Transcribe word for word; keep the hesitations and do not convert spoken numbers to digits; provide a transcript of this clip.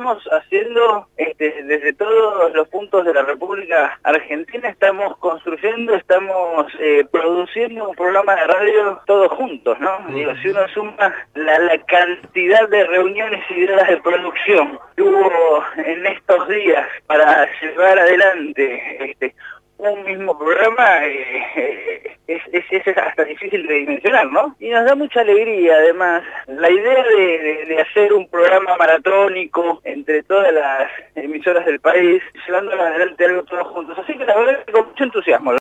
estamos haciendo este, desde todos los puntos de la República Argentina, estamos construyendo, estamos eh, produciendo un programa de radio todos juntos, ¿no? Uh-huh. Digo, si uno suma la, la cantidad de reuniones y de horas de producción que hubo en estos días para llevar adelante este, un mismo programa, eh, es, es, es hasta difícil de dimensionar, ¿no? Y nos da mucha alegría, además, la idea de, de, de hacer un programa maratónico entre todas las emisoras del país, llevando adelante algo todos juntos. Así que la verdad es que con mucho entusiasmo.